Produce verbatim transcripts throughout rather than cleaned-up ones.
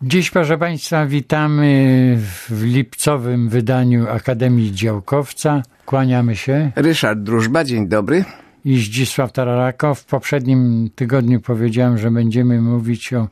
Dziś, proszę Państwa, witamy w lipcowym wydaniu Akademii Działkowca. Kłaniamy się. Ryszard Drużba, dzień dobry. I Zdzisław Tararako. W poprzednim tygodniu powiedziałem, że będziemy mówić o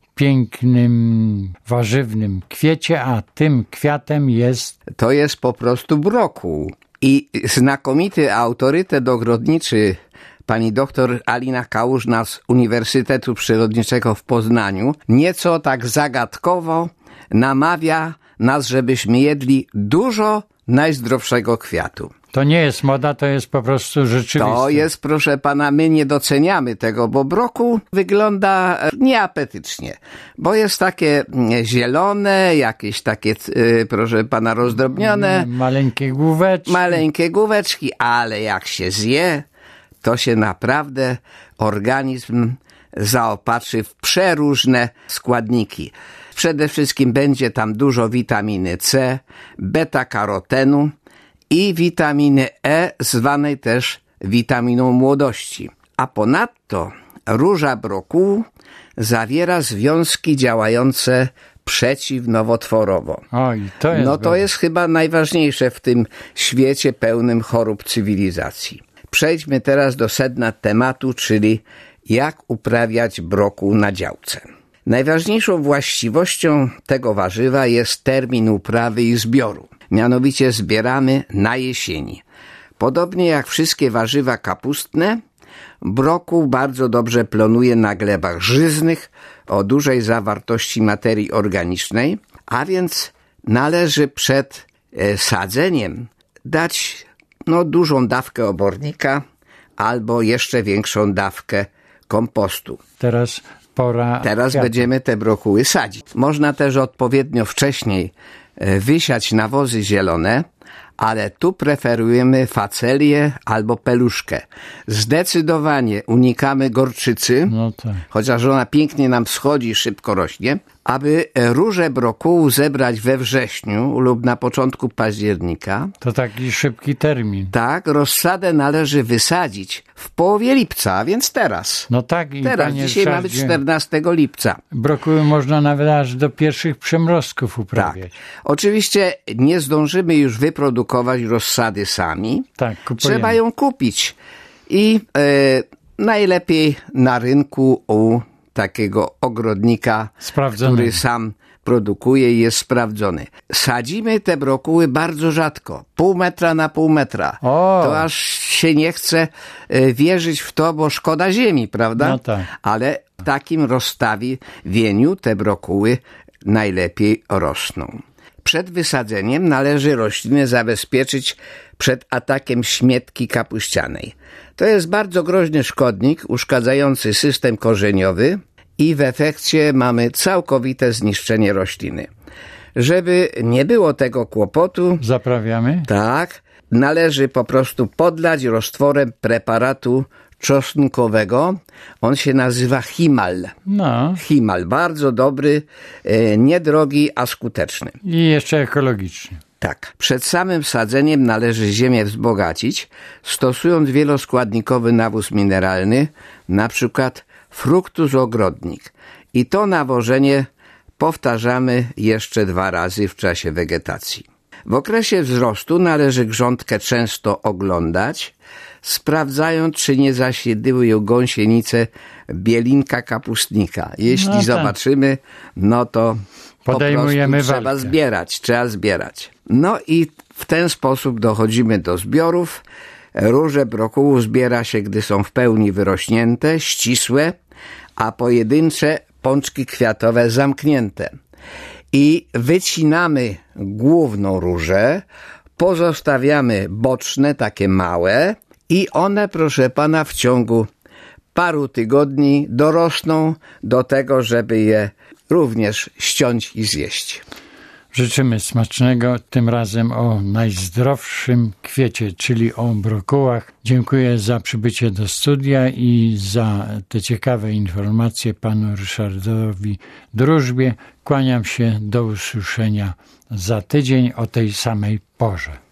pięknym, warzywnym kwiecie, a tym kwiatem jest... To jest po prostu brokuł. I znakomity autorytet ogrodniczy pani doktor Alina Kałużna z Uniwersytetu Przyrodniczego w Poznaniu nieco tak zagadkowo namawia nas, żebyśmy jedli dużo najzdrowszego kwiatu. To nie jest moda, to jest po prostu rzeczywistość. To jest, proszę pana, my nie doceniamy tego, bo brokuł wygląda nieapetycznie, bo jest takie zielone, jakieś takie, proszę pana, rozdrobnione. Maleńkie główeczki. Maleńkie główeczki, ale jak się zje, to się naprawdę organizm zaopatrzy w przeróżne składniki. Przede wszystkim będzie tam dużo witaminy C, beta-karotenu i witaminy E, zwanej też witaminą młodości. A ponadto róża brokułu zawiera związki działające przeciwnowotworowo. Oj, to jest no to dobre. jest chyba najważniejsze w tym świecie pełnym chorób cywilizacji. Przejdźmy teraz do sedna tematu, czyli jak uprawiać brokuł na działce. Najważniejszą właściwością tego warzywa jest termin uprawy i zbioru. Mianowicie zbieramy na jesieni. Podobnie jak wszystkie warzywa kapustne, brokuł bardzo dobrze plonuje na glebach żyznych o dużej zawartości materii organicznej, a więc należy przed e, sadzeniem dać no, dużą dawkę obornika albo jeszcze większą dawkę kompostu. Teraz pora Teraz kwiatu. będziemy te brokuły sadzić. Można też odpowiednio wcześniej wysiać nawozy zielone, ale tu preferujemy facelię albo peluszkę. Zdecydowanie unikamy gorczycy, No tak. chociaż ona pięknie nam wschodzi i szybko rośnie. Aby róże brokułu zebrać we wrześniu lub na początku października, To taki szybki termin. tak, rozsadę należy wysadzić w połowie lipca, a więc teraz. No tak. I Teraz, panie dzisiaj mamy Ryszardzie, czternastego lipca. brokuły można nawet aż do pierwszych przymrozków Tak. uprawiać. Oczywiście nie zdążymy już wyprodukować rozsady sami. Tak, kupujemy. Trzeba ją kupić. I e, najlepiej na rynku u takiego ogrodnika, Sprawdzonego. który sam produkuje i jest sprawdzony. Sadzimy te brokuły bardzo rzadko. Pół metra na pół metra. O! To aż się nie chce e, wierzyć w to, bo szkoda ziemi, prawda? No tak. Ale w takim rozstawieniu te brokuły najlepiej rosną. Przed wysadzeniem należy rośliny zabezpieczyć przed atakiem śmietki kapuścianej. To jest bardzo groźny szkodnik uszkadzający system korzeniowy i w efekcie mamy całkowite zniszczenie rośliny. Żeby nie było tego kłopotu, Zaprawiamy. tak, należy po prostu podlać roztworem preparatu czosnkowego. On się nazywa Himal. No. Himal, bardzo dobry, e, niedrogi, a skuteczny. I jeszcze ekologiczny. Tak. Przed samym sadzeniem należy ziemię wzbogacić, stosując wieloskładnikowy nawóz mineralny, na przykład fruktus ogrodnik. I to nawożenie powtarzamy jeszcze dwa razy w czasie wegetacji. W okresie wzrostu należy grządkę często oglądać, sprawdzając, czy nie zasiedliły ją gąsienice bielinka kapustnika. Jeśli No tak. zobaczymy, no to Podejmujemy po prostu trzeba walkę. zbierać, trzeba zbierać. No i w ten sposób dochodzimy do zbiorów. Róże brokułu zbiera się, gdy są w pełni wyrośnięte, ścisłe, a pojedyncze pączki kwiatowe zamknięte. I wycinamy główną różę, pozostawiamy boczne, takie małe i one, proszę pana, w ciągu paru tygodni dorosną do tego, żeby je również ściąć i zjeść. Życzymy smacznego, tym razem o najzdrowszym kwiecie, czyli o brokułach. Dziękuję za przybycie do studia i za te ciekawe informacje panu Ryszardowi Drużbie. Kłaniam się, do usłyszenia za tydzień o tej samej porze.